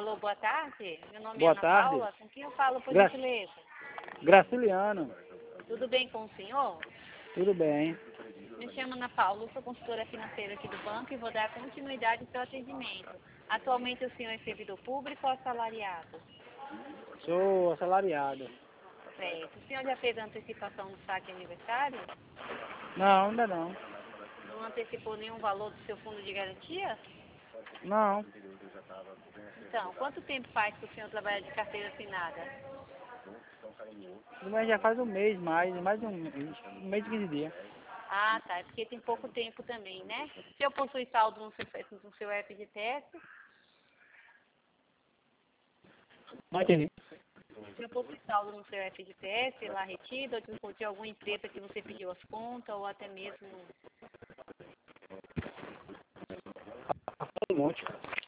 Alô, boa tarde. Meu nome é Boa Ana tarde. Paula. Com quem eu falo, por Gra- gentileza? Graciliano, Tudo bem com o senhor? tudo bem. Me chamo Ana Paula, sou consultora financeira aqui do banco e vou dar continuidade ao seu atendimento. Atualmente o senhor é servidor público ou assalariado? Sou assalariado. Certo. O senhor já fez a antecipação do saque aniversário? Não, ainda não. Não antecipou nenhum valor do seu fundo de garantia? Não, Então, quanto tempo faz que o senhor trabalha de carteira assinada? mas já faz um mês, mais de um mês e 15 dias. Ah, tá. É porque tem pouco tempo também, né? O senhor possui saldo no seu FGTS? Não entendi. O senhor possui saldo no seu FGTS lá retido, ou de alguma empresa que você pediu as contas, ou até mesmo... Um monte.